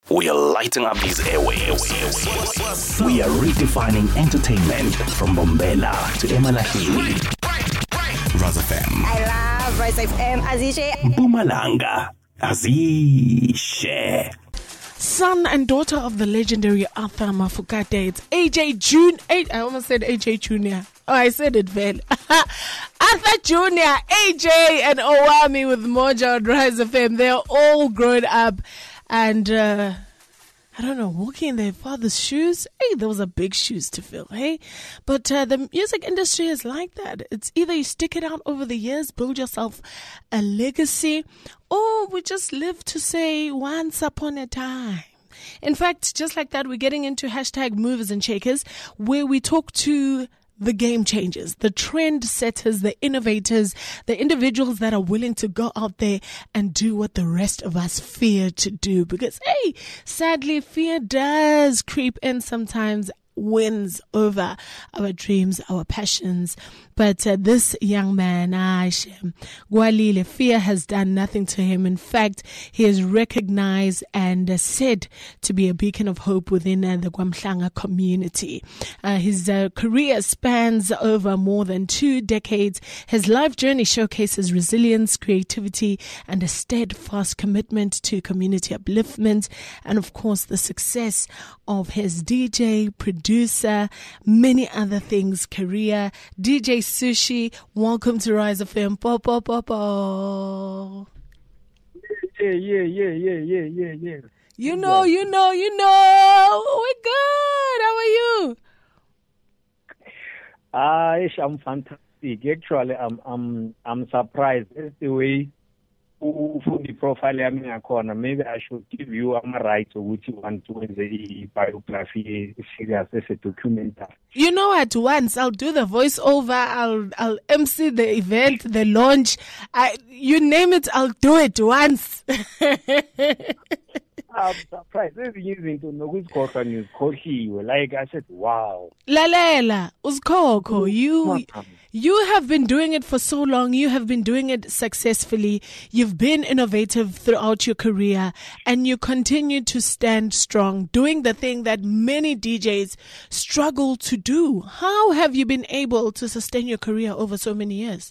We are lighting up these airwaves. We are redefining entertainment from Bombela to Emalahini. Rise FM. I love Rise FM. Azishe. Mpumalanga. Azishe. Son and daughter of the legendary Arthur Mafokate. It's AJ June. I almost said AJ Junior. Oh, I said it well. Arthur Junior, AJ, and Owami with Moja on Rise FM. They're all grown up and, I don't know, walking in their father's shoes. Hey, those are big shoes to fill, hey? But the music industry is like that. It's either you stick it out over the years, build yourself a legacy, or we just live to say once upon a time. In fact, just like that, we're getting into hashtag movers and shakers, where we talk to the game changers, the trend setters, the innovators, the individuals that are willing to go out there and do what the rest of us fear to do. Because, hey, sadly, fear does creep in sometimes, wins over our dreams, our passions. But this young man, Gwalile, fear has done nothing to him. In fact, he is recognized and said to be a beacon of hope within the Gwamhlanga community. His career spans over more than 2 decades. His life journey showcases resilience, creativity, and a steadfast commitment to community upliftment. And of course, the success of his DJ, producer, many other things, career. DJ Sushi, welcome to Rise FM. Yeah. You know. We're good. How are you? I'm fantastic. Actually, I'm surprised. That's the way for the profile maybe I should give you a right to which you want to the biography serious as a documentary. You know what? Once I'll do the voiceover, I'll MC the event, the launch. You name it, I'll do it once. I'm surprised. This is using to know who's called news. Like I said, wow. Lalela, Uskoko, you have been doing it for so long. You have been doing it successfully. You've been innovative throughout your career, and you continue to stand strong, doing the thing that many DJs struggle to do. How have you been able to sustain your career over so many years?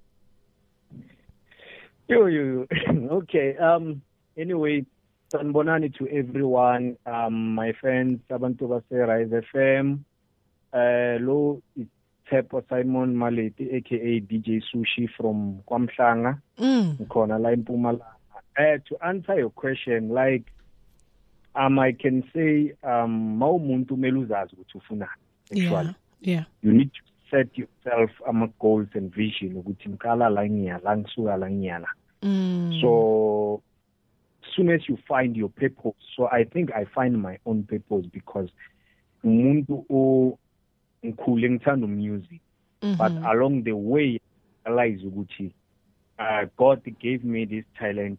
Okay. Anyway, sanibonani to everyone. My friends, abantu base Rise FM. Lo Tepo Simon Maleti, aka DJ Sushi from Kwamhlanga, Nkona la Mpumalanga. To answer your question, like I can say mawumuntu meluzazi ukuthi ufuna. Actually. Yeah. You need to set yourself goals and vision ukuthi ngikala la ngiya, la ngisuka la ngiyana. So as soon as you find your purpose, so I think I find my own purpose because umuntu ngithanda music, but along the way I realize ukuthi God gave me this talent.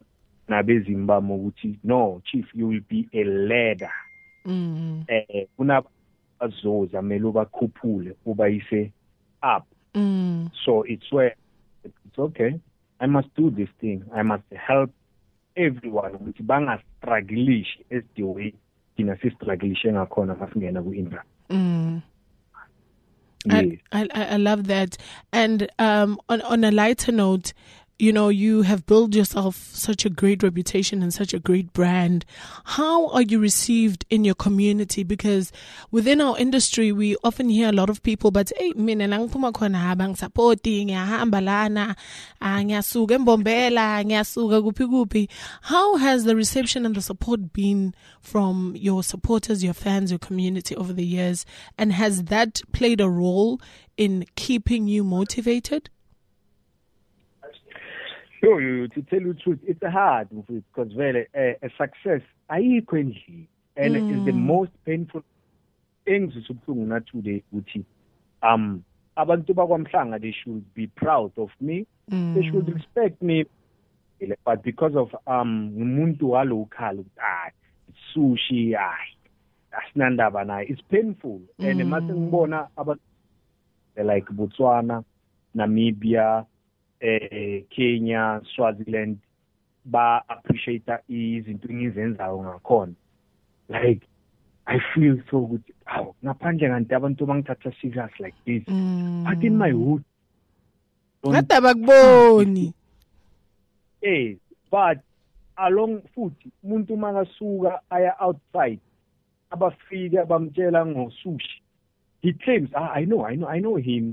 No, Chief, you will be a leader. Unabazoza meluba kupule ubayise up. So it's where it's okay. I must do this thing. I must help everyone ukuthi banga struggle as the way ina struggle ngakhona masingena ku Indra. Yes. I love that. And on a lighter note, you know, you have built yourself such a great reputation and such a great brand. How are you received in your community? Because within our industry, we often hear a lot of people, but hey, mina nangphuma khona habang supporting, ngiyahamba lana, ngiyasuka eMbombela, ngiyasuka kuphi. How has the reception and the support been from your supporters, your fans, your community over the years? And has that played a role in keeping you motivated? To tell you the truth, it's hard because a success, and it's the most painful things today. Abantu bakwamhlanga, they should be proud of me. They should respect me. But because of umuntu walokal, it's sushi, it's painful. And masengibona abantu like Botswana, Namibia, Kenya, Swaziland, ba appreciate izinto engizenzayo ngakhona. Like I feel so good. Aw, ngaphandle kanti abantu bangithatha serious like this. But in my hood, Ngada bakuboni. But along futhi umuntu makasuka aya outside abafika bamtshela ngosushi. He claims, I know him.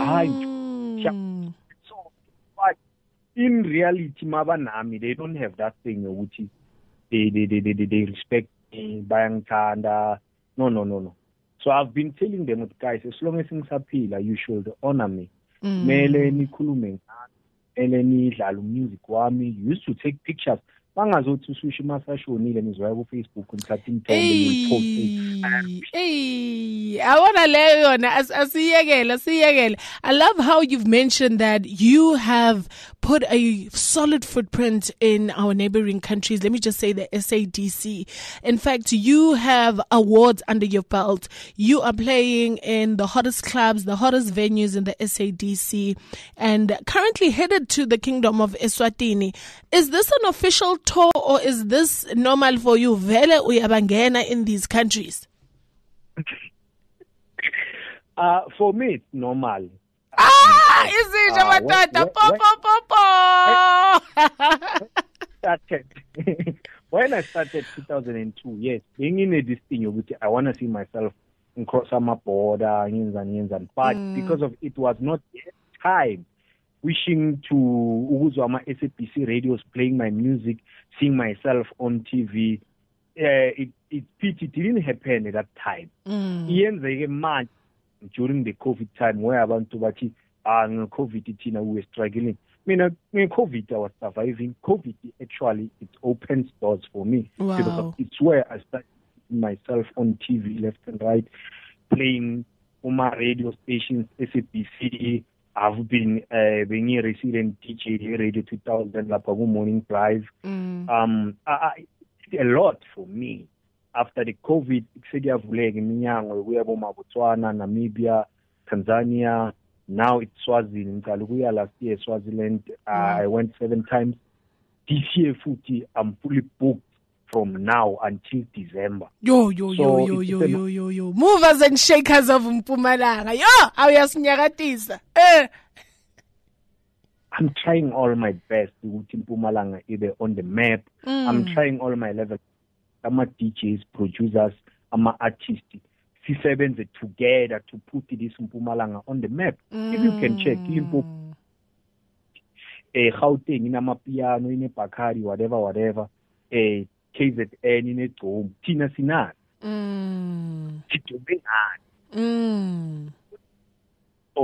So, but in reality, mabanami, they don't have that thing which is they respect me, bayangthanda. No. So I've been telling them, guys, as long as things appeal, you should honor me. Mele nikhulume mele nidlala music wami. Used to take pictures. Bangazothi usushi masashonile nizwa ku Facebook ngithatha imithombo I wanna learn yona asiyekele. I love how you've mentioned that you have put a solid footprint in our neighboring countries. Let me just say the SADC. In fact, you have awards under your belt. You are playing in the hottest clubs, the hottest venues in the SADC, and currently headed to the Kingdom of Eswatini. Is this an official tour or is this normal for you? Vele uyabangena in these countries? For me, it's normal. Is it when I started 2002, yes, being in this thing, I want to see myself cross my border, but because of it was not yet time. Wishing to Uzama SAPC radios playing my music, seeing myself on TV. It didn't happen at that time. During the COVID time, where about to COVID, we were struggling. COVID, I was surviving. COVID actually it opens doors for me. Wow. Because it's where I started myself on TV left and right, playing on my radio stations, SAPC. I've been being a resident DJ Radio 2000, Lapagu Morning Drive. I did a lot for me. After the COVID, we have Botswana, Namibia, Tanzania. Now it's Swaziland. Last year, Swaziland. I went 7 times. This year, Futi, I'm fully booked from now until December. Yo. Movers and shakers of Mpumalanga. Awuyasinyakatisa. I'm trying all my best to put Mpumalanga either on the map. I'm trying all my level. I'm a DJs, producers, I'm an artist. Sisebenze together to put this Mpumalanga on the map. If you can check, Limpopo, Gauteng, in Amapiano, in Bakari, whatever. KZN in a home, Tina Sinan. So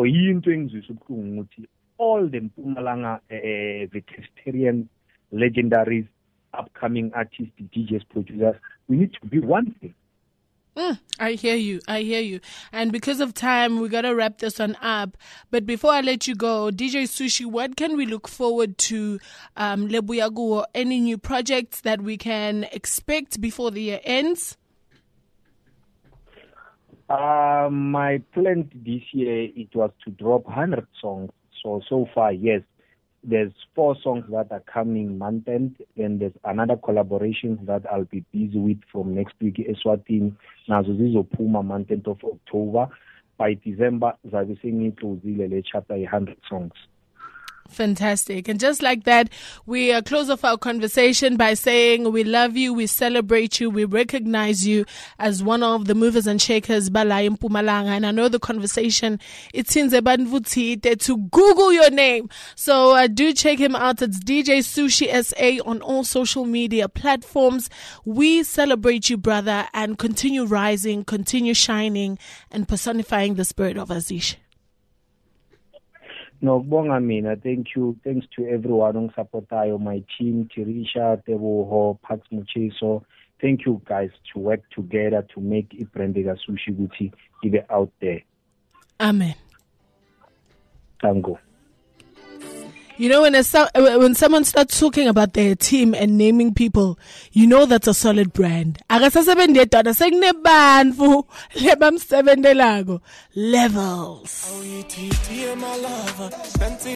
all the Mpumalanga vegetarian legendaries, upcoming artists, DJs, producers, we need to be one thing. I hear you. And because of time, we got to wrap this one up. But before I let you go, DJ Sushi, what can we look forward to, Lebuyaguo? Any new projects that we can expect before the year ends? My plan this year, it was to drop 100 songs. So far, yes. There's 4 songs that are coming month end, and there's another collaboration that I'll be busy with from next week. Eswatini, Nazo Puma month end of October. By December, I'll be singing to Zilele chapter 100 songs. Fantastic. And just like that, we close off our conversation by saying we love you, we celebrate you, we recognize you as one of the movers and shakers Balai Mpumalanga. And I know the conversation, it's in Zebanvuti to Google your name. So do check him out. It's DJ Sushi SA on all social media platforms. We celebrate you, brother, and continue rising, continue shining, and personifying the spirit of Azish. No, bonga mina. Thank you. Thanks to everyone on Sapotayo, my team, Tirisha, Teboho, Pax Mucheso. Thank you guys to work together to make Iprendega Sushi Guti even out there. Amen. Tango. You know, when someone starts talking about their team and naming people, you know that's a solid brand. Levels.